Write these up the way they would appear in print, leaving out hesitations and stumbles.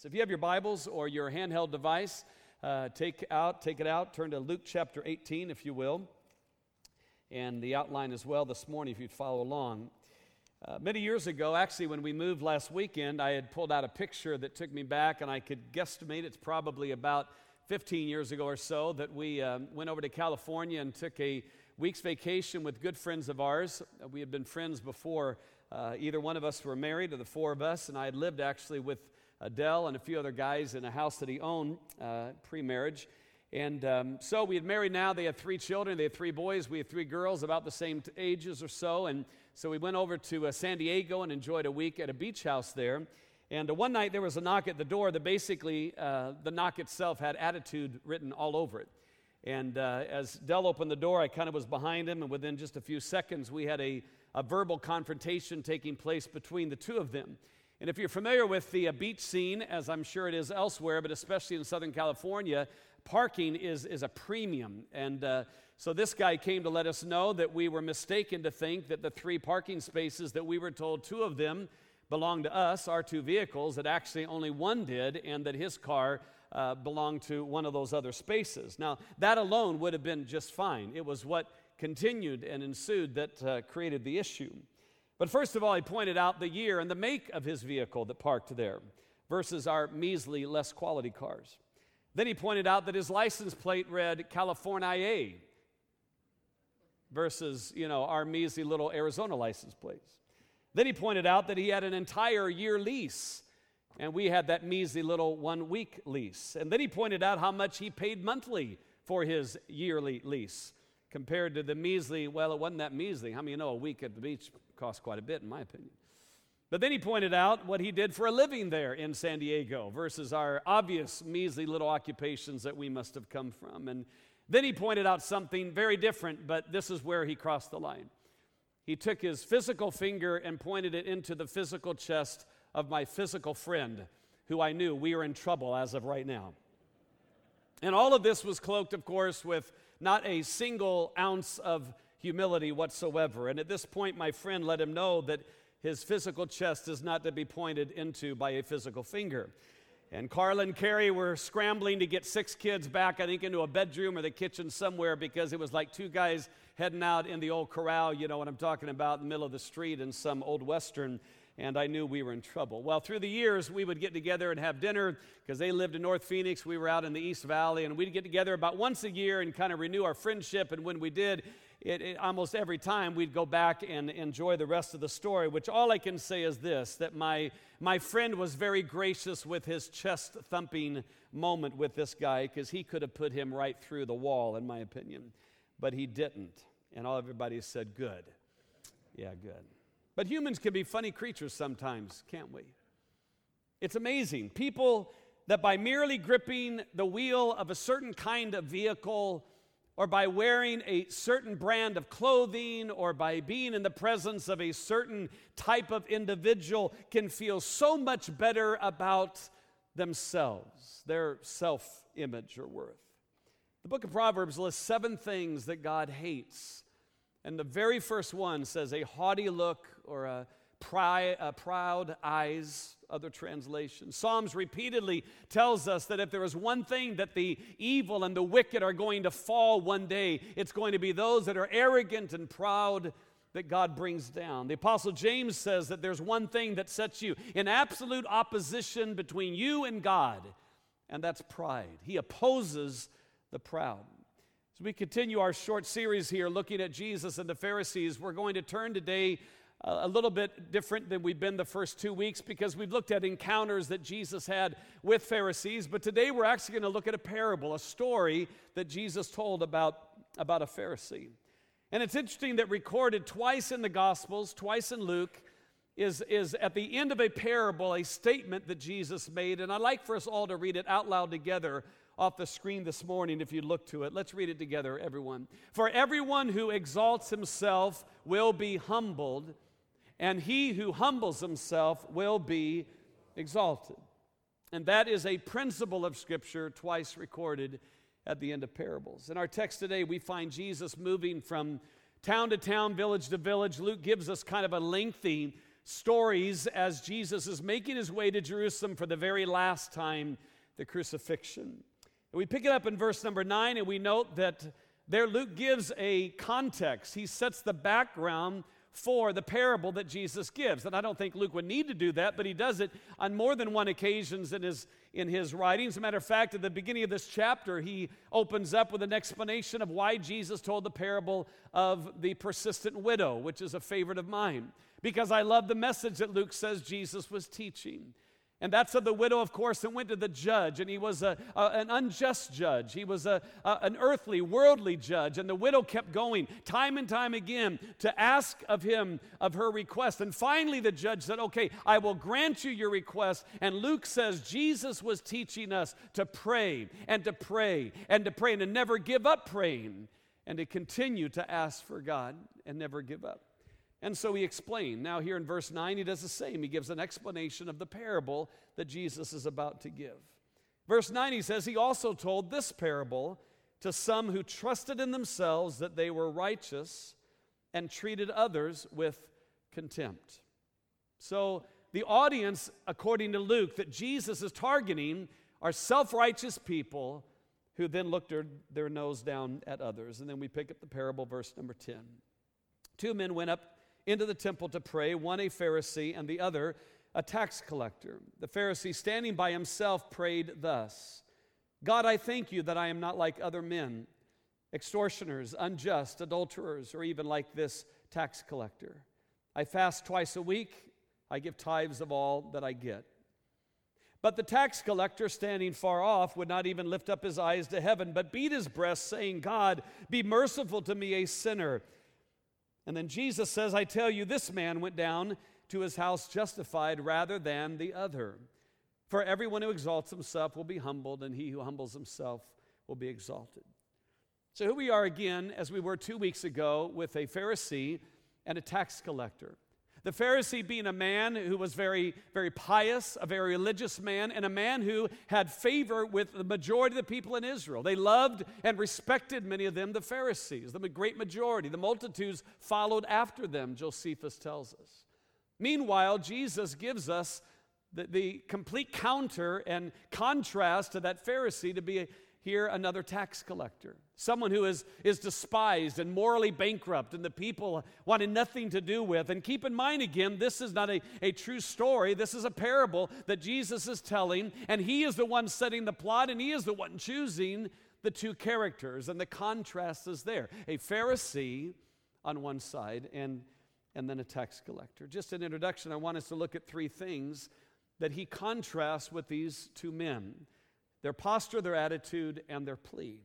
So if you have your Bibles or your handheld device, take it out, turn to Luke chapter 18, if you will, and the outline as well this morning if you'd follow along. Many years ago, actually, when we moved last weekend, I had pulled out a picture that took me back, and I could guesstimate it's probably about 15 years ago or so that we went over to California and took a week's vacation with good friends of ours. We had been friends before either one of us were married, or the four of us, and I had lived actually with Dell and a few other guys in a house that he owned pre-marriage. And so we had married now. They had 3 children. They had 3 boys. We had 3 girls about the same ages or so. And so we went over to San Diego and enjoyed a week at a beach house there. And one night there was a knock at the door that basically, the knock itself had attitude written all over it. And as Dell opened the door, I kind of was behind him. And within just a few seconds, we had a verbal confrontation taking place between the two of them. And if you're familiar with the beach scene, as I'm sure it is elsewhere, but especially in Southern California, parking is a premium. And so this guy came to let us know that we were mistaken to think that the 3 parking spaces that we were told 2 of them belonged to us, our 2 vehicles, that actually only one did, and that his car belonged to one of those other spaces. Now, that alone would have been just fine. It was what continued and ensued that created the issue. But first of all, he pointed out the year and the make of his vehicle that parked there versus our measly, less quality cars. Then he pointed out that his license plate read California versus, our measly little Arizona license plates. Then he pointed out that he had an entire year lease, and we had that measly little 1-week lease. And then he pointed out how much he paid monthly for his yearly lease compared to the measly, well, it wasn't that measly. How many of you know a week at the beach costs quite a bit, in my opinion? But then he pointed out what he did for a living there in San Diego versus our obvious measly little occupations that we must have come from. And then he pointed out something very different, but this is where he crossed the line. He took his physical finger and pointed it into the physical chest of my physical friend, who I knew we were in trouble as of right now. And all of this was cloaked, of course, with not a single ounce of humility whatsoever. And at this point, my friend let him know that his physical chest is not to be pointed into by a physical finger. And Carla and Carrie were scrambling to get 6 kids back, I think, into a bedroom or the kitchen somewhere, because it was like 2 guys heading out in the old corral, you know what I'm talking about, in the middle of the street in some old Western. And I knew we were in trouble. Well, through the years, we would get together and have dinner because they lived in North Phoenix. We were out in the East Valley, and we'd get together about once a year and kind of renew our friendship. And when we did, it almost every time we'd go back and enjoy the rest of the story, which all I can say is this, that my friend was very gracious with his chest-thumping moment with this guy, because he could have put him right through the wall, in my opinion. But he didn't. And everybody said, good. Yeah, good. But humans can be funny creatures sometimes, can't we? It's amazing. People that by merely gripping the wheel of a certain kind of vehicle, or by wearing a certain brand of clothing, or by being in the presence of a certain type of individual, can feel so much better about themselves, their self-image or worth. The book of Proverbs lists 7 things that God hates. And the very first one says a haughty look, or a proud eyes, other translations. Psalms repeatedly tells us that if there is one thing that the evil and the wicked are going to fall one day, it's going to be those that are arrogant and proud that God brings down. The Apostle James says that there's one thing that sets you in absolute opposition between you and God, and that's pride. He opposes the proud. As we continue our short series here looking at Jesus and the Pharisees, we're going to turn today a little bit different than we've been the first 2 weeks, because we've looked at encounters that Jesus had with Pharisees. But today we're actually going to look at a parable, a story that Jesus told about a Pharisee. And it's interesting that recorded twice in the Gospels, twice in Luke, is at the end of a parable, a statement that Jesus made. And I'd like for us all to read it out loud together off the screen this morning if you look to it. Let's read it together, everyone. For everyone who exalts himself will be humbled, and he who humbles himself will be exalted. And that is a principle of Scripture twice recorded at the end of parables. In our text today, we find Jesus moving from town to town, village to village. Luke gives us kind of a lengthy stories as Jesus is making his way to Jerusalem for the very last time, the crucifixion. And we pick it up in verse number 9, and we note that there Luke gives a context. He sets the background for the parable that Jesus gives. And I don't think Luke would need to do that, but he does it on more than one occasions in his writings. As a matter of fact, at the beginning of this chapter, he opens up with an explanation of why Jesus told the parable of the persistent widow, which is a favorite of mine, because I love the message that Luke says Jesus was teaching. And that's of the widow, of course, that went to the judge, and he was an unjust judge. He was an earthly, worldly judge, and the widow kept going time and time again to ask of him of her request. And finally, the judge said, okay, I will grant you your request. And Luke says Jesus was teaching us to pray and to pray and to pray and to never give up praying and to continue to ask for God and never give up. And so he explained. Now here in verse 9, he does the same. He gives an explanation of the parable that Jesus is about to give. Verse 9, he says, he also told this parable to some who trusted in themselves that they were righteous and treated others with contempt. So the audience, according to Luke, that Jesus is targeting are self-righteous people who then looked their nose down at others. And then we pick up the parable, verse number 10. Two men went up into the temple to pray, one a Pharisee and the other a tax collector. The Pharisee, standing by himself, prayed thus, God, I thank you that I am not like other men, extortioners, unjust, adulterers, or even like this tax collector. I fast twice a week. I give tithes of all that I get. But the tax collector, standing far off, would not even lift up his eyes to heaven, but beat his breast, saying, God, be merciful to me, a sinner. And then Jesus says, I tell you, this man went down to his house justified rather than the other. For everyone who exalts himself will be humbled, and he who humbles himself will be exalted. So here we are again, as we were 2 weeks ago, with a Pharisee and a tax collector. The Pharisee being a man who was very, very pious, a very religious man, and a man who had favor with the majority of the people in Israel. They loved and respected, many of them, the Pharisees, the great majority. The multitudes followed after them, Josephus tells us. Meanwhile, Jesus gives us the complete counter and contrast to that Pharisee to be here another tax collector, someone who is despised and morally bankrupt and the people wanted nothing to do with. And keep in mind again, this is not a true story. This is a parable that Jesus is telling, and he is the one setting the plot, and he is the one choosing the two characters, and the contrast is there. A Pharisee on one side and then a tax collector. Just an introduction, I want us to look at three things that he contrasts with these two men. Their posture, their attitude, and their plea.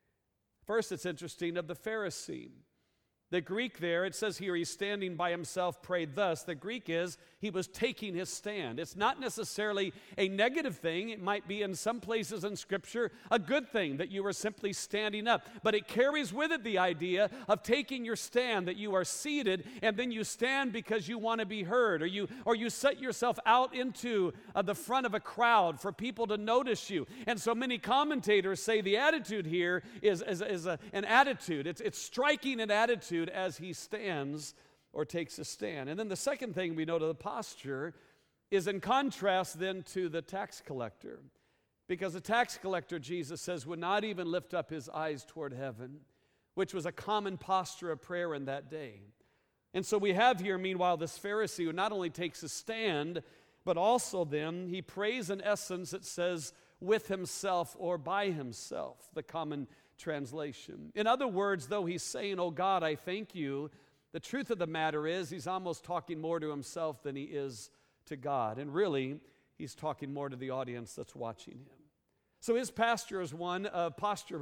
First, it's interesting of the Pharisee. The Greek there, it says here, he's standing by himself, prayed thus. The Greek is, he was taking his stand. It's not necessarily a negative thing. It might be in some places in Scripture a good thing that you are simply standing up. But it carries with it the idea of taking your stand, that you are seated and then you stand because you want to be heard, or you set yourself out into the front of a crowd for people to notice you. And so many commentators say the attitude here is an attitude. It's striking an attitude as he stands or takes a stand. And then the second thing we know to the posture is in contrast then to the tax collector. Because the tax collector, Jesus says, would not even lift up his eyes toward heaven, which was a common posture of prayer in that day. And so we have here, meanwhile, this Pharisee who not only takes a stand, but also then he prays in essence, it says, with himself or by himself, the common translation. In other words, though he's saying, oh God, I thank you, the truth of the matter is he's almost talking more to himself than he is to God. And really, he's talking more to the audience that's watching him. So his posture is one of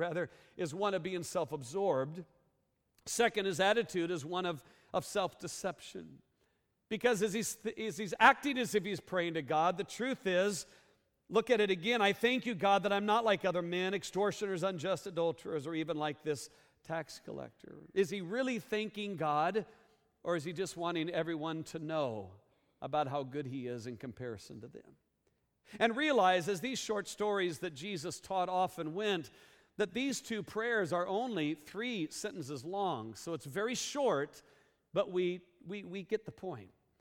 being self-absorbed. Second, his attitude is one of self-deception. Because as he's acting as if he's praying to God, the truth is, look at it again. I thank you, God, that I'm not like other men, extortioners, unjust adulterers, or even like this tax collector. Is he really thanking God, or is he just wanting everyone to know about how good he is in comparison to them? And realize, as these short stories that Jesus taught often went, that these two prayers are only 3 sentences long. So it's very short, but we get the point.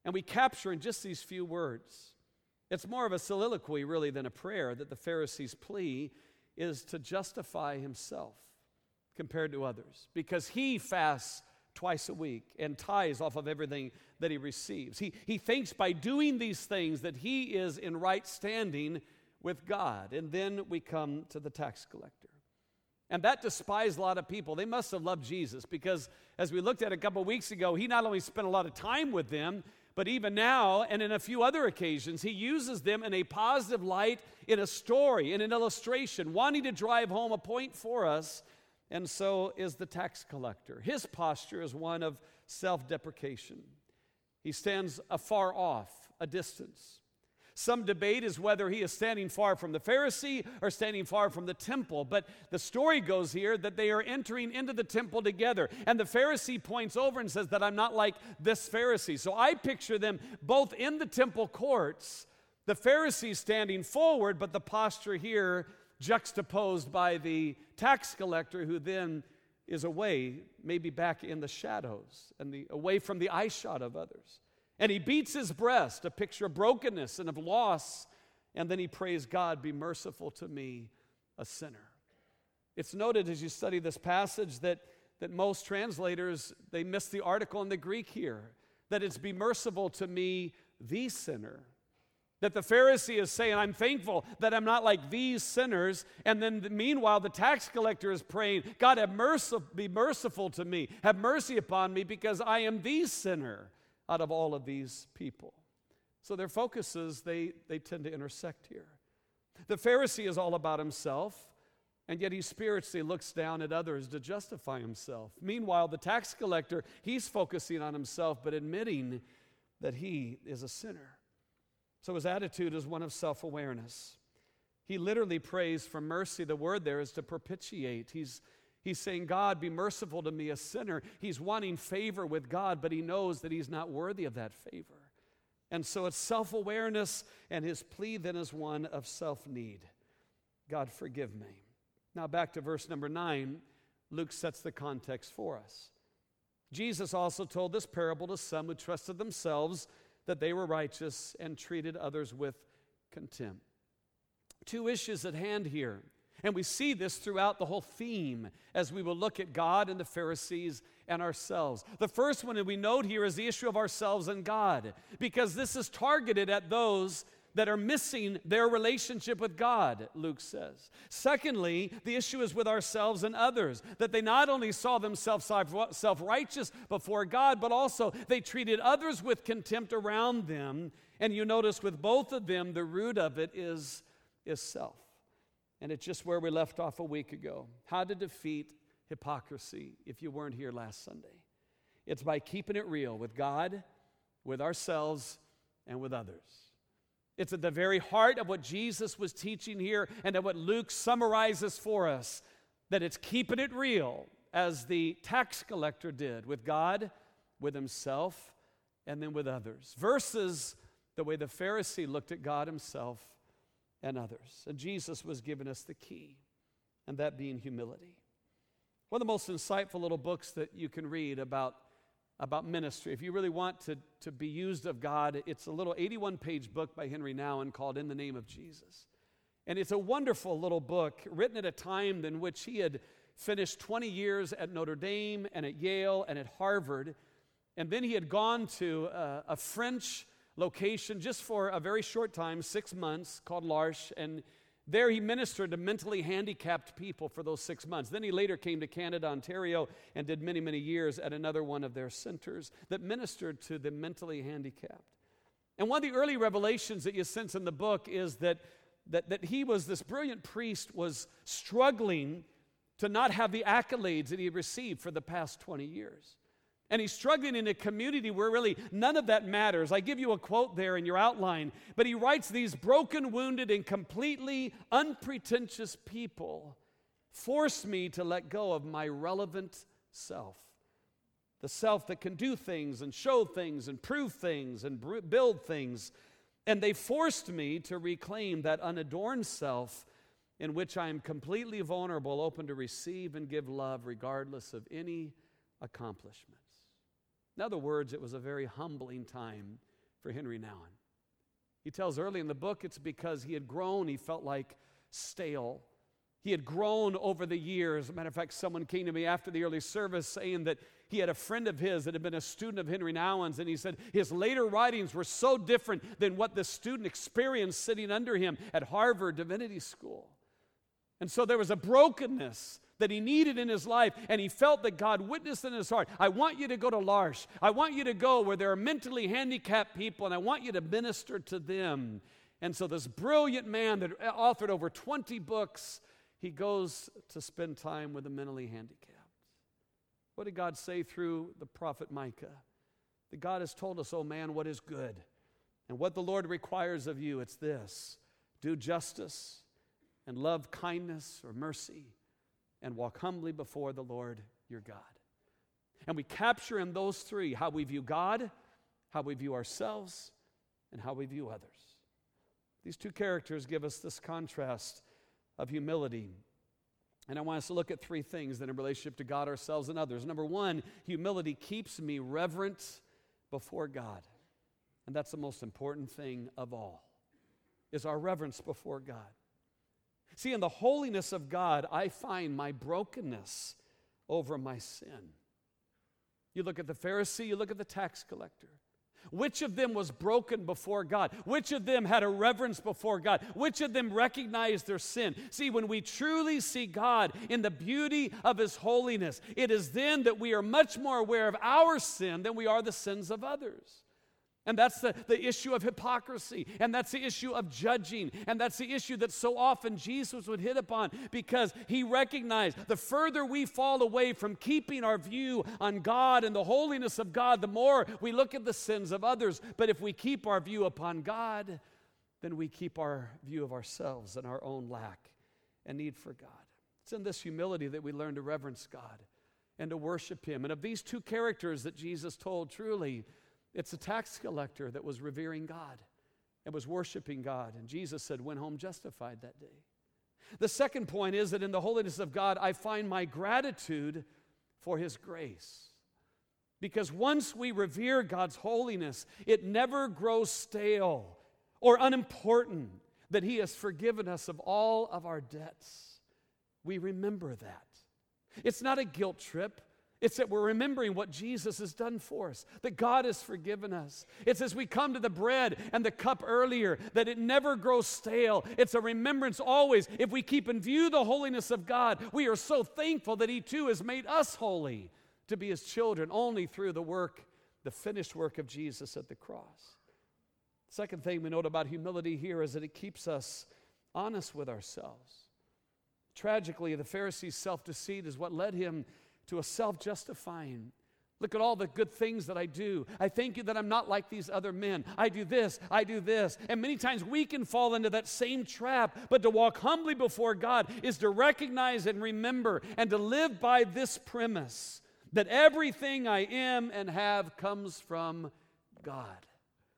And we capture in just these few words. It's more of a soliloquy, really, than a prayer, that the Pharisee's plea is to justify himself compared to others, because he fasts twice a week and tithes off of everything that he receives. He thinks by doing these things that he is in right standing with God. And then we come to the tax collector. And that despised a lot of people. They must have loved Jesus, because as we looked at a couple weeks ago, he not only spent a lot of time with them, but even now and in a few other occasions, he uses them in a positive light, in a story, in an illustration, wanting to drive home a point for us. And so is the tax collector. His posture is one of self-deprecation. He stands afar off, a distance. Some debate is whether he is standing far from the Pharisee or standing far from the temple. But the story goes here that they are entering into the temple together. And the Pharisee points over and says that I'm not like this Pharisee. So I picture them both in the temple courts, the Pharisee standing forward, but the posture here juxtaposed by the tax collector, who then is away, maybe back in the shadows and away from the eye shot of others. And he beats his breast, a picture of brokenness and of loss, and then he prays, God, be merciful to me, a sinner. It's noted as you study this passage that most translators, they miss the article in the Greek here, that it's be merciful to me, the sinner. That the Pharisee is saying, I'm thankful that I'm not like these sinners. And then meanwhile, the tax collector is praying, God, be merciful to me. Have mercy upon me, because I am the sinner out of all of these people. So their focuses, they tend to intersect here. The Pharisee is all about himself, and yet he spiritually looks down at others to justify himself. Meanwhile, the tax collector, he's focusing on himself, but admitting that he is a sinner. So his attitude is one of self-awareness. He literally prays for mercy. The word there is to propitiate. He's saying, God, be merciful to me, a sinner. He's wanting favor with God, but he knows that he's not worthy of that favor. And so it's self-awareness, and his plea then is one of self-need. God, forgive me. Now back to verse number 9, Luke sets the context for us. Jesus also told this parable to some who trusted themselves that they were righteous and treated others with contempt. Two issues at hand here. And we see this throughout the whole theme as we will look at God and the Pharisees and ourselves. The first one that we note here is the issue of ourselves and God, because this is targeted at those that are missing their relationship with God, Luke says. Secondly, the issue is with ourselves and others, that they not only saw themselves self-righteous before God, but also they treated others with contempt around them. And you notice with both of them, the root of it is self. And it's just where we left off a week ago. How to defeat hypocrisy, if you weren't here last Sunday. It's by keeping it real with God, with ourselves, and with others. It's at the very heart of what Jesus was teaching here and of what Luke summarizes for us, that it's keeping it real as the tax collector did with God, with himself, and then with others, versus the way the Pharisee looked at God himself and others. And Jesus was giving us the key, and that being humility. One of the most insightful little books that you can read about ministry, if you really want to be used of God, it's a little 81-page book by Henry Nouwen called In the Name of Jesus. And it's a wonderful little book written at a time in which he had finished 20 years at Notre Dame and at Yale and at Harvard. And then he had gone to a French location just for a very short time, 6 months, called L'Arche, and there he ministered to mentally handicapped people for those 6 months. Then he later came to Canada, Ontario, and did many, many years at another one of their centers that ministered to the mentally handicapped. And one of the early revelations that you sense in the book is that he was, this brilliant priest, was struggling to not have the accolades that he had received for the past 20 years. And he's struggling in a community where really none of that matters. I give you a quote there in your outline, but he writes, these broken, wounded, and completely unpretentious people force me to let go of my relevant self. The self that can do things and show things and prove things and build things. And they forced me to reclaim that unadorned self in which I am completely vulnerable, open to receive and give love regardless of any accomplishments. In other words, it was a very humbling time for Henry Nouwen. He tells early in the book it's because he had grown, he felt like stale. He had grown over the years. As a matter of fact, someone came to me after the early service saying that he had a friend of his that had been a student of Henry Nouwen's, and he said his later writings were so different than what the student experienced sitting under him at Harvard Divinity School. And so there was a brokenness that he needed in his life, and he felt that God witnessed in his heart. I want you to go to L'Arche. I want you to go where there are mentally handicapped people, and I want you to minister to them. And so this brilliant man that authored over 20 books, he goes to spend time with the mentally handicapped. What did God say through the prophet Micah? That God has told us, oh man, what is good. And what the Lord requires of you, it's this: do justice and love kindness or mercy and walk humbly before the Lord your God. And we capture in those three how we view God, how we view ourselves, and how we view others. These two characters give us this contrast of humility. And I want us to look at three things that in relationship to God, ourselves, and others. Number one, humility keeps me reverent before God. And that's the most important thing of all, is our reverence before God. See, in the holiness of God, I find my brokenness over my sin. You look at the Pharisee, you look at the tax collector. Which of them was broken before God? Which of them had a reverence before God? Which of them recognized their sin? See, when we truly see God in the beauty of His holiness, it is then that we are much more aware of our sin than we are the sins of others. And that's the issue of hypocrisy, and that's the issue of judging, and that's the issue that so often Jesus would hit upon, because He recognized the further we fall away from keeping our view on God and the holiness of God, the more we look at the sins of others. But if we keep our view upon God, then we keep our view of ourselves and our own lack and need for God. It's in this humility that we learn to reverence God and to worship Him. And of these two characters that Jesus told, truly, it's a tax collector that was revering God and was worshiping God. And Jesus said, went home justified that day. The second point is that in the holiness of God, I find my gratitude for His grace. Because once we revere God's holiness, it never grows stale or unimportant that He has forgiven us of all of our debts. We remember that. It's not a guilt trip. It's that we're remembering what Jesus has done for us, that God has forgiven us. It's as we come to the bread and the cup earlier, that it never grows stale. It's a remembrance always. If we keep in view the holiness of God, we are so thankful that He too has made us holy to be His children only through the finished work of Jesus at the cross. Second thing we note about humility here is that it keeps us honest with ourselves. Tragically, the Pharisee's self-deceit is what led him to a self-justifying. Look at all the good things that I do. I thank you that I'm not like these other men. I do this, I do this. And many times we can fall into that same trap. But to walk humbly before God is to recognize and remember and to live by this premise that everything I am and have comes from God.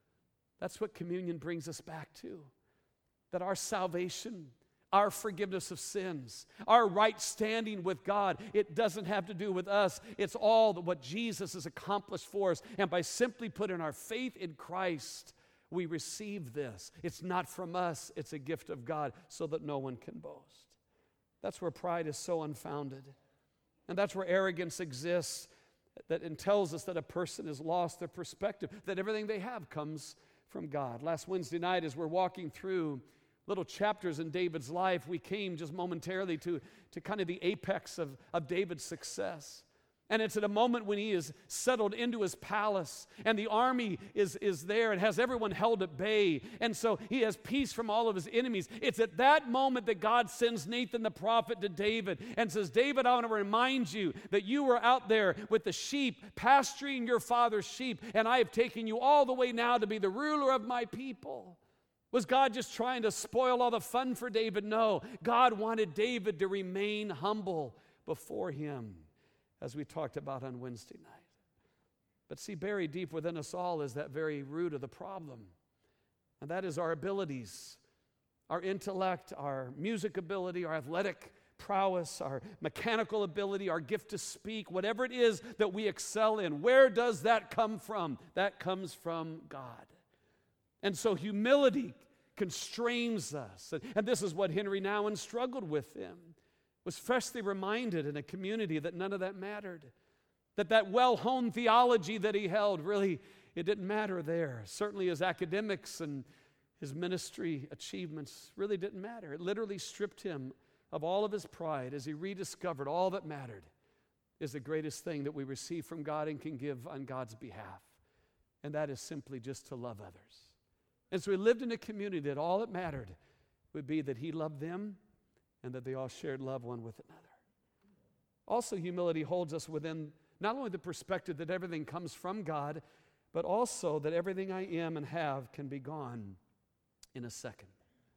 That's what communion brings us back to. That our salvation, our forgiveness of sins, our right standing with God, it doesn't have to do with us. It's all what Jesus has accomplished for us. And by simply putting our faith in Christ, we receive this. It's not from us. It's a gift of God so that no one can boast. That's where pride is so unfounded. And that's where arrogance exists, that tells us that a person has lost their perspective, that everything they have comes from God. Last Wednesday night, as we're walking through little chapters in David's life, we came just momentarily to kind of the apex of David's success. And it's at a moment when he is settled into his palace, and the army is there and has everyone held at bay. And so he has peace from all of his enemies. It's at that moment that God sends Nathan the prophet to David and says, David, I want to remind you that you were out there with the sheep, pasturing your father's sheep, and I have taken you all the way now to be the ruler of my people. Was God just trying to spoil all the fun for David? No. God wanted David to remain humble before Him, as we talked about on Wednesday night. But see, buried deep within us all is that very root of the problem. And that is our abilities, our intellect, our music ability, our athletic prowess, our mechanical ability, our gift to speak, whatever it is that we excel in. Where does that come from? That comes from God. And so humility constrains us. And this is what Henry Nouwen struggled with him. Was freshly reminded in a community that none of that mattered. That well-honed theology that he held, really, it didn't matter there. Certainly his academics and his ministry achievements really didn't matter. It literally stripped him of all of his pride as he rediscovered all that mattered is the greatest thing that we receive from God and can give on God's behalf. And that is simply just to love others. And so he lived in a community that all that mattered would be that he loved them and that they all shared love one with another. Also, humility holds us within not only the perspective that everything comes from God, but also that everything I am and have can be gone in a second.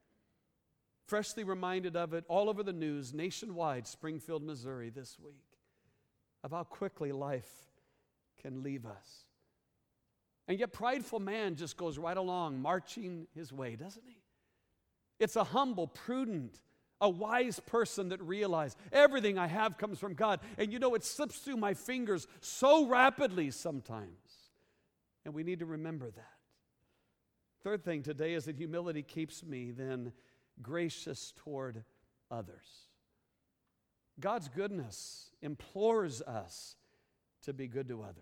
Freshly reminded of it all over the news, nationwide, Springfield, Missouri, this week, of how quickly life can leave us. And yet prideful man just goes right along, marching his way, doesn't he? It's a humble, prudent, a wise person that realizes everything I have comes from God. And it slips through my fingers so rapidly sometimes. And we need to remember that. Third thing today is that humility keeps me then gracious toward others. God's goodness implores us to be good to others.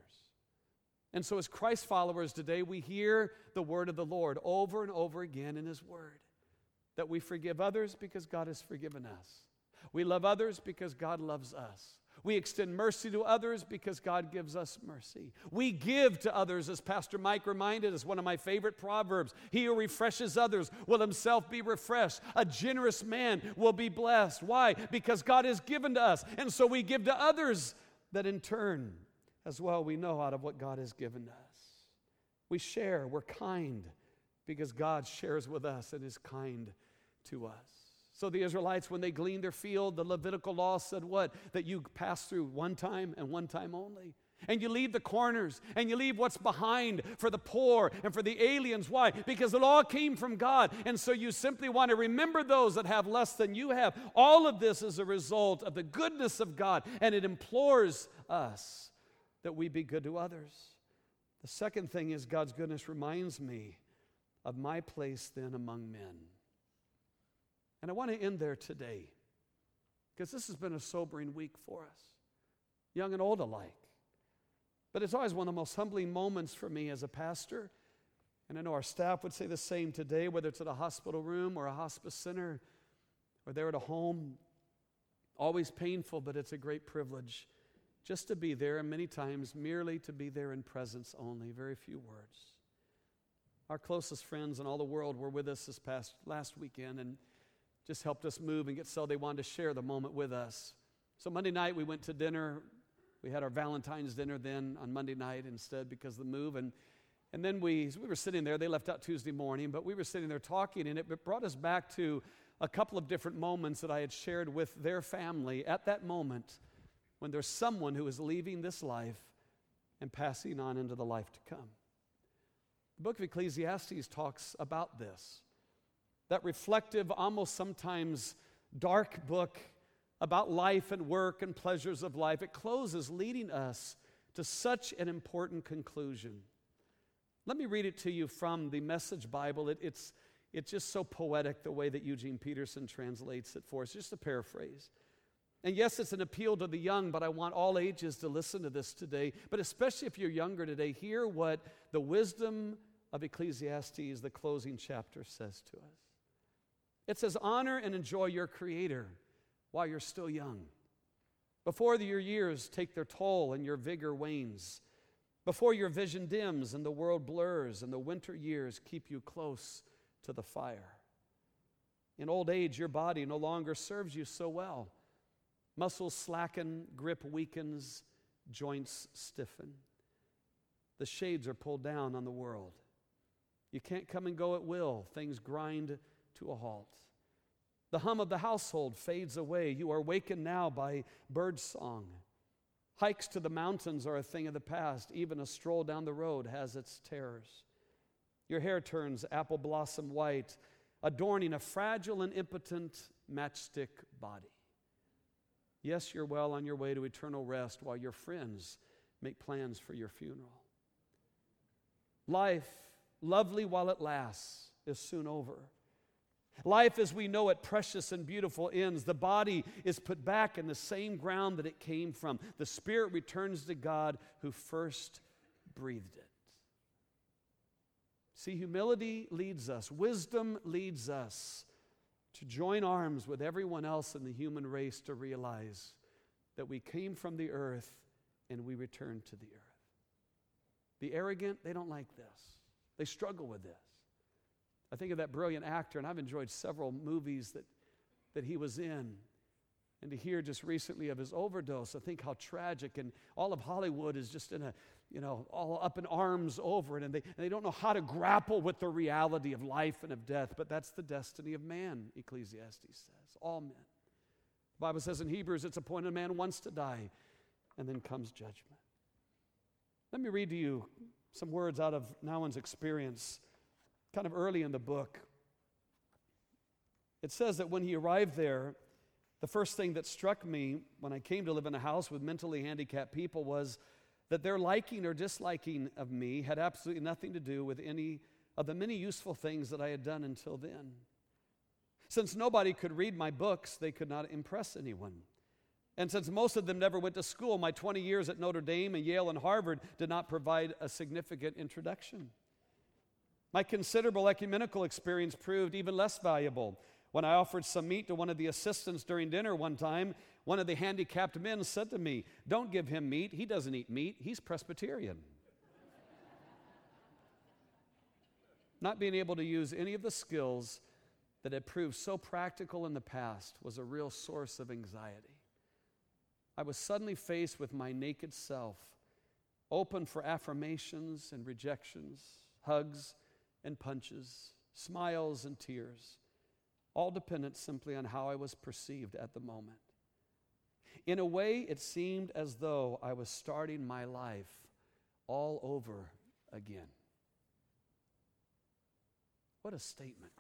And so as Christ followers today, we hear the word of the Lord over and over again in His word. That we forgive others because God has forgiven us. We love others because God loves us. We extend mercy to others because God gives us mercy. We give to others, as Pastor Mike reminded us, one of my favorite proverbs. He who refreshes others will himself be refreshed. A generous man will be blessed. Why? Because God has given to us. And so we give to others that in turn, as well, we know out of what God has given to us. We share, we're kind because God shares with us and is kind to us. So the Israelites, when they gleaned their field, the Levitical law said what? That you pass through one time and one time only. And you leave the corners and you leave what's behind for the poor and for the aliens. Why? Because it all came from God. And so you simply want to remember those that have less than you have. All of this is a result of the goodness of God, and it implores us that we be good to others. The second thing is God's goodness reminds me of my place then among men. And I want to end there today because this has been a sobering week for us, young and old alike. But it's always one of the most humbling moments for me as a pastor. And I know our staff would say the same today, whether it's at a hospital room or a hospice center or they're at a home. Always painful, but it's a great privilege just to be there, and many times merely to be there in presence only, very few words. Our closest friends in all the world were with us last weekend and just helped us move and get settled. They wanted to share the moment with us. So Monday night we went to dinner. We had our Valentine's dinner then on Monday night instead because of the move. And then we were sitting there. They left out Tuesday morning, but we were sitting there talking, and it brought us back to a couple of different moments that I had shared with their family at that moment when there's someone who is leaving this life and passing on into the life to come. The book of Ecclesiastes talks about this. That reflective, almost sometimes dark book about life and work and pleasures of life. It closes leading us to such an important conclusion. Let me read it to you from the Message Bible. It's just so poetic the way that Eugene Peterson translates it for us. Just a paraphrase. And yes, it's an appeal to the young, but I want all ages to listen to this today. But especially if you're younger today, hear what the wisdom of Ecclesiastes, the closing chapter, says to us. It says, honor and enjoy your Creator while you're still young. Before your years take their toll and your vigor wanes. Before your vision dims and the world blurs and the winter years keep you close to the fire. In old age, your body no longer serves you so well. Muscles slacken, grip weakens, joints stiffen. The shades are pulled down on the world. You can't come and go at will. Things grind to a halt. The hum of the household fades away. You are wakened now by bird song. Hikes to the mountains are a thing of the past. Even a stroll down the road has its terrors. Your hair turns apple blossom white, adorning a fragile and impotent matchstick body. Yes, you're well on your way to eternal rest while your friends make plans for your funeral. Life lovely while it lasts, is soon over. Life as we know it, precious and beautiful, ends. The body is put back in the same ground that it came from. The spirit returns to God who first breathed it. See, humility leads us, wisdom leads us to join arms with everyone else in the human race to realize that we came from the earth and we return to the earth. The arrogant, they don't like this. They struggle with this. I think of that brilliant actor, and I've enjoyed several movies that he was in. And to hear just recently of his overdose, I think how tragic, and all of Hollywood is just in a, all up in arms over it, and they don't know how to grapple with the reality of life and of death, but that's the destiny of man, Ecclesiastes says, all men. The Bible says in Hebrews, it's appointed man once to die, and then comes judgment. Let me read to you some words out of Nouwen's experience, kind of early in the book. It says that when he arrived there, the first thing that struck me when I came to live in a house with mentally handicapped people was that their liking or disliking of me had absolutely nothing to do with any of the many useful things that I had done until then. Since nobody could read my books, they could not impress anyone. And since most of them never went to school, my 20 years at Notre Dame and Yale and Harvard did not provide a significant introduction. My considerable ecumenical experience proved even less valuable. When I offered some meat to one of the assistants during dinner one time, one of the handicapped men said to me, "Don't give him meat. He doesn't eat meat. He's Presbyterian." Not being able to use any of the skills that had proved so practical in the past was a real source of anxiety. I was suddenly faced with my naked self, open for affirmations and rejections, hugs and punches, smiles and tears, all dependent simply on how I was perceived at the moment. In a way, it seemed as though I was starting my life all over again. What a statement.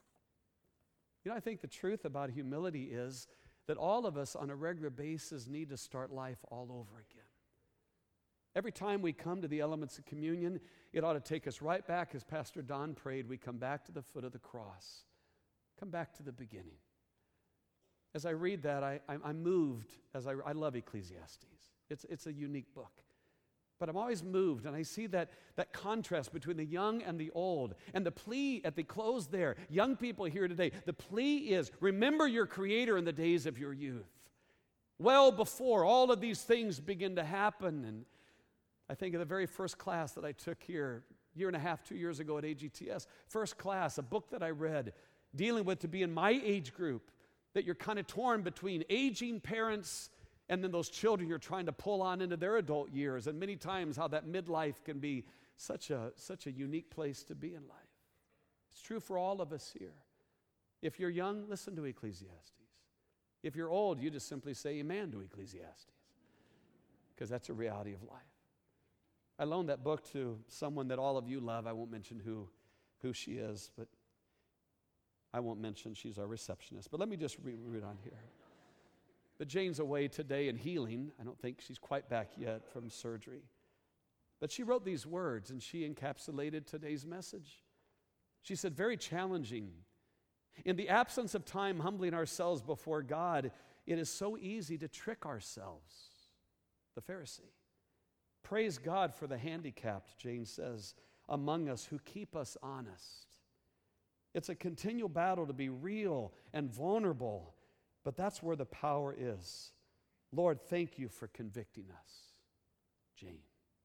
I think the truth about humility is that all of us on a regular basis need to start life all over again. Every time we come to the elements of communion, it ought to take us right back, as Pastor Don prayed, we come back to the foot of the cross. Come back to the beginning. As I read that, I'm moved. I love Ecclesiastes. It's a unique book. But I'm always moved, and I see that contrast between the young and the old. And the plea at the close there, young people here today, the plea is, remember your Creator in the days of your youth. Well before all of these things begin to happen. And I think of the very first class that I took here, a year and a half, 2 years ago at AGTS. First class, a book that I read, dealing with to be in my age group, that you're kind of torn between aging parents and then those children you're trying to pull on into their adult years, and many times how that midlife can be such a unique place to be in life. It's true for all of us here. If you're young, listen to Ecclesiastes. If you're old, you just simply say amen to Ecclesiastes, because that's a reality of life. I loaned that book to someone that all of you love. I won't mention who she is, but I won't mention she's our receptionist. But let me just read on here. But Jane's away today in healing. I don't think she's quite back yet from surgery. But she wrote these words, and she encapsulated today's message. She said, very challenging. In the absence of time humbling ourselves before God, it is so easy to trick ourselves. The Pharisee. Praise God for the handicapped, Jane says, among us who keep us honest. It's a continual battle to be real and vulnerable, but that's where the power is. Lord, thank you for convicting us, Jane.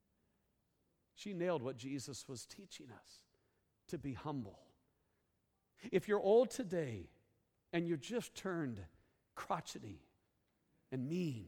She nailed what Jesus was teaching us, to be humble. If you're old today and you just turned crotchety and mean,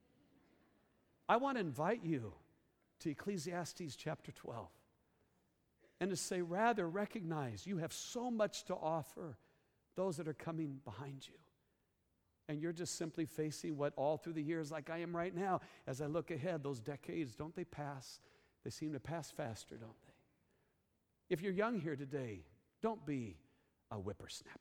I want to invite you to Ecclesiastes chapter 12 and to say, rather recognize you have so much to offer those that are coming behind you. And you're just simply facing what all through the years, like I am right now, as I look ahead, those decades, don't they pass? They seem to pass faster, don't they? If you're young here today, don't be a whippersnapper.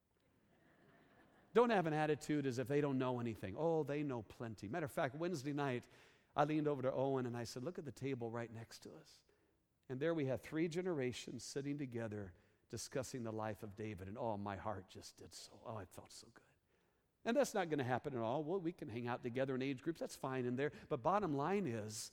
Don't have an attitude as if they don't know anything. Oh, they know plenty. Matter of fact, Wednesday night, I leaned over to Owen and I said, look at the table right next to us. And there we had 3 generations sitting together discussing the life of David. And oh, my heart just did so. Oh, it felt so good. And that's not going to happen at all. Well, we can hang out together in age groups. That's fine in there. But bottom line is,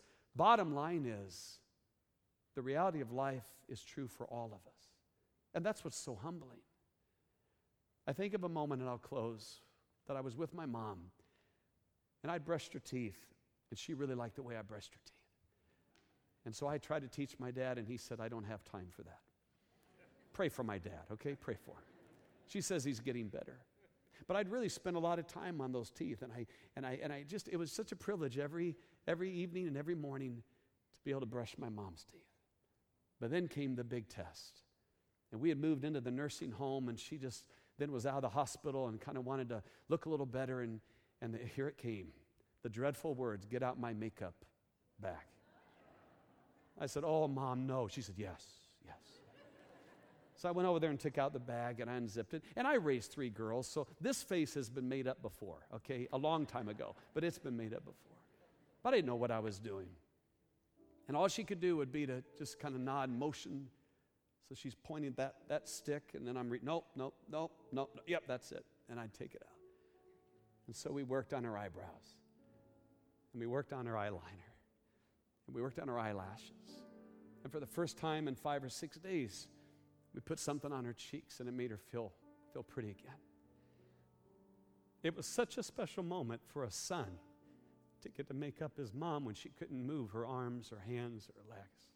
the reality of life is true for all of us. And that's what's so humbling. I think of a moment, and I'll close, that I was with my mom, and I brushed her teeth, and she really liked the way I brushed her teeth. And so I tried to teach my dad, and he said, I don't have time for that. Pray for my dad, okay? Pray for him. She says he's getting better. But I'd really spent a lot of time on those teeth, and I just, it was such a privilege every evening and every morning to be able to brush my mom's teeth. But then came the big test. And we had moved into the nursing home, and she just then was out of the hospital and kind of wanted to look a little better, and here it came. The dreadful words, get out my makeup bag. I said, oh, Mom, no. She said, yes. So I went over there and took out the bag, and I unzipped it. And I raised 3 girls, so this face has been made up before, okay, a long time ago. But it's been made up before. But I didn't know what I was doing. And all she could do would be to just kind of nod and motion. So she's pointing that stick, and then I'm nope, yep, that's it. And I'd take it out. And so we worked on her eyebrows. And we worked on her eyeliner. And we worked on her eyelashes. And for the first time in 5 or 6 days, we put something on her cheeks, and it made her feel pretty again. It was such a special moment for a son to get to make up his mom when she couldn't move her arms or hands or legs.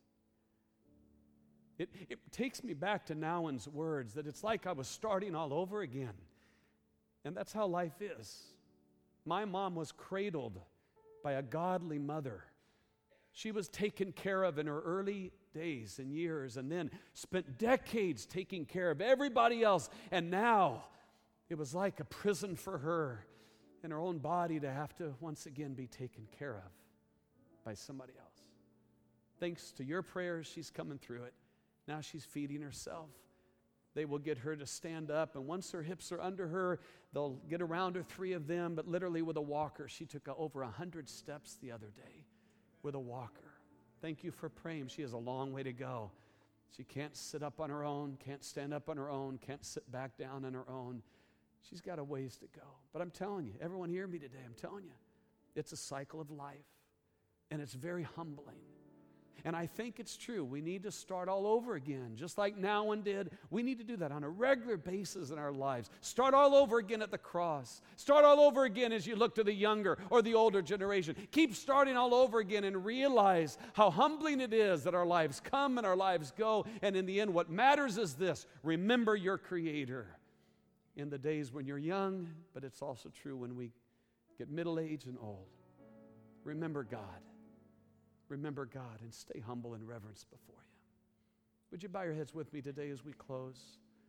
It takes me back to Nouwen's words that it's like I was starting all over again. And that's how life is. My mom was cradled by a godly mother. She was taken care of in her early days and years, and then spent decades taking care of everybody else. And now it was like a prison for her in her own body to have to once again be taken care of by somebody else. Thanks to your prayers, she's coming through it. Now she's feeding herself. They will get her to stand up, and once her hips are under her, they'll get around her, 3 of them, but literally with a walker. She took over 100 steps the other day with a walker. Thank you for praying. She has a long way to go. She can't sit up on her own, can't stand up on her own, can't sit back down on her own. She's got a ways to go. But I'm telling you, everyone hear me today, I'm telling you, it's a cycle of life, and it's very humbling. And I think it's true. We need to start all over again. Just like Nouwen did, we need to do that on a regular basis in our lives. Start all over again at the cross. Start all over again as you look to the younger or the older generation. Keep starting all over again and realize how humbling it is that our lives come and our lives go. And in the end, what matters is this: remember your Creator in the days when you're young, but it's also true when we get middle-aged and old. Remember God. Remember God and stay humble and reverence before Him. Would you bow your heads with me today as we close?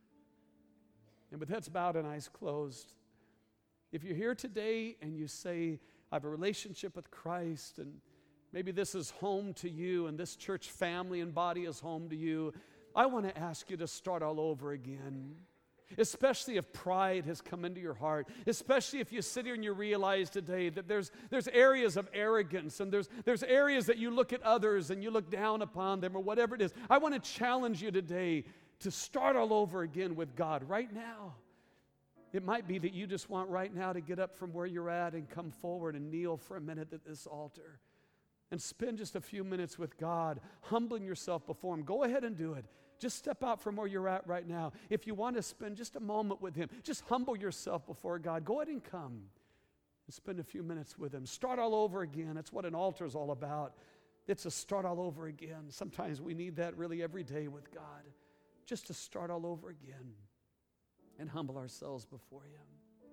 And with heads bowed and eyes closed, if you're here today and you say, I have a relationship with Christ, and maybe this is home to you, and this church family and body is home to you, I want to ask you to start all over again. Especially if pride has come into your heart, especially if you sit here and you realize today that there's areas of arrogance, and there's areas that you look at others and you look down upon them, or whatever it is. I want to challenge you today to start all over again with God right now. It might be that you just want right now to get up from where you're at and come forward and kneel for a minute at this altar and spend just a few minutes with God, humbling yourself before Him. Go ahead and do it. Just step out from where you're at right now. If you want to spend just a moment with Him, just humble yourself before God. Go ahead and come and spend a few minutes with Him. Start all over again. That's what an altar is all about. It's a start all over again. Sometimes we need that really every day with God, just to start all over again and humble ourselves before Him.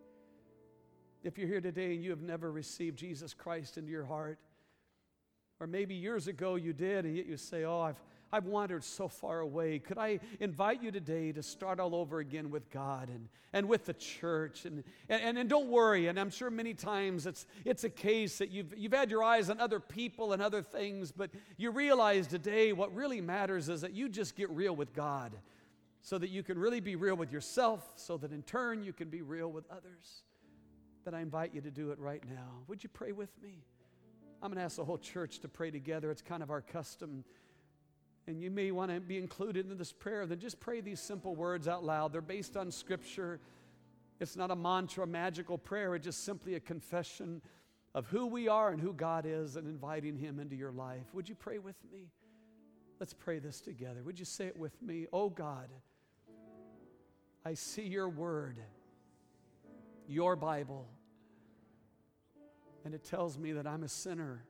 If you're here today and you have never received Jesus Christ into your heart, or maybe years ago you did, and yet you say, oh, I've wandered so far away. Could I invite you today to start all over again with God and with the church? And don't worry, and I'm sure many times it's a case that you've had your eyes on other people and other things, but you realize today what really matters is that you just get real with God so that you can really be real with yourself, so that in turn you can be real with others. Then I invite you to do it right now. Would you pray with me? I'm going to ask the whole church to pray together. It's kind of our custom. and you may want to be included in this prayer, then just pray these simple words out loud. They're based on Scripture. It's not a mantra, magical prayer. It's just simply a confession of who we are and who God is and inviting Him into your life. Would you pray with me? Let's pray this together. Would you say it with me? Oh God, I see your word, your Bible, and it tells me that I'm a sinner,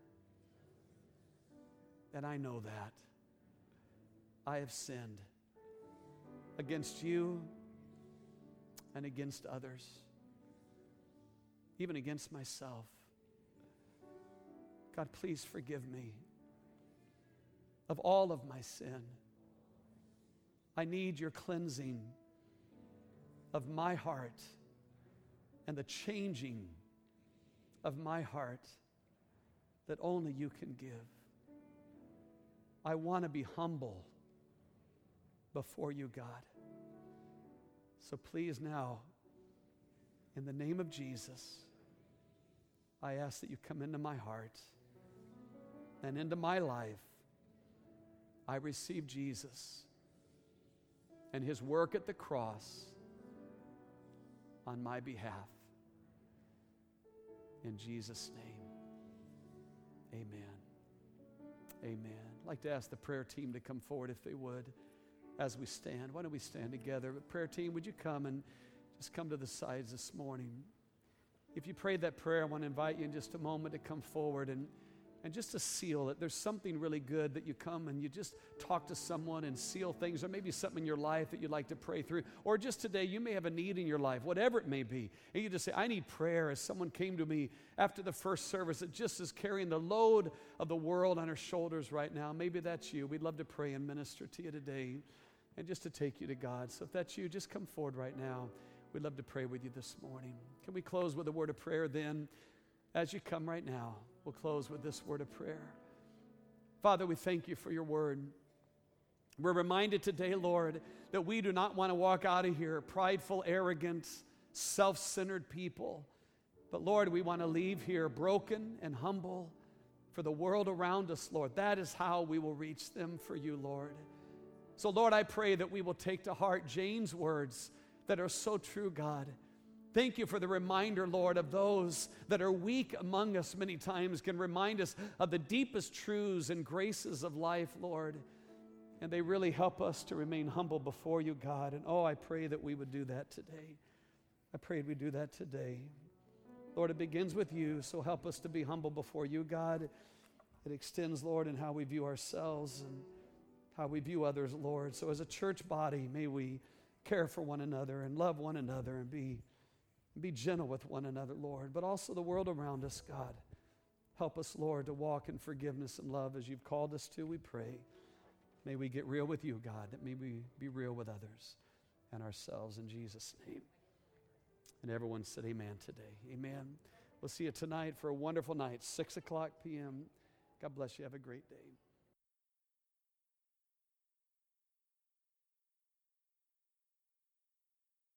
and I know that. I have sinned against you and against others, even against myself. God, please forgive me of all of my sin. I need your cleansing of my heart and the changing of my heart that only you can give. I want to be humble before you, God. So please now, in the name of Jesus, I ask that you come into my heart and into my life. I receive Jesus and His work at the cross on my behalf. In Jesus' name, amen. Amen. I'd like to ask the prayer team to come forward if they would as we stand. Why don't we stand together? But prayer team, would you come and just come to the sides this morning? If you prayed that prayer, I want to invite you in just a moment to come forward and just to seal it. There's something really good that you come and you just talk to someone and seal things, or maybe something in your life that you'd like to pray through. Or just today, you may have a need in your life, whatever it may be. And you just say, I need prayer. As someone came to me after the first service that just is carrying the load of the world on her shoulders right now. Maybe that's you. We'd love to pray and minister to you today and just to take you to God. So if that's you, just come forward right now. We'd love to pray with you this morning. Can we close with a word of prayer then? As you come right now, we'll close with this word of prayer. Father, we thank you for your word. We're reminded today, Lord, that we do not want to walk out of here prideful, arrogant, self-centered people. But Lord, we want to leave here broken and humble for the world around us, Lord. That is how we will reach them for you, Lord. So, Lord, I pray that we will take to heart James' words that are so true, God. Thank you for the reminder, Lord, of those that are weak among us many times can remind us of the deepest truths and graces of life, Lord. And they really help us to remain humble before you, God. And I pray that we would do that today. I pray we do that today. Lord, it begins with you, so help us to be humble before you, God. It extends, Lord, in how we view ourselves and how we view others, Lord. So as a church body, may we care for one another and love one another and be gentle with one another, Lord, but also the world around us, God. Help us, Lord, to walk in forgiveness and love as you've called us to, we pray. May we get real with you, God, that may we be real with others and ourselves in Jesus' name. And everyone said amen today. Amen. We'll see you tonight for a wonderful night, 6:00 p.m. God bless you. Have a great day.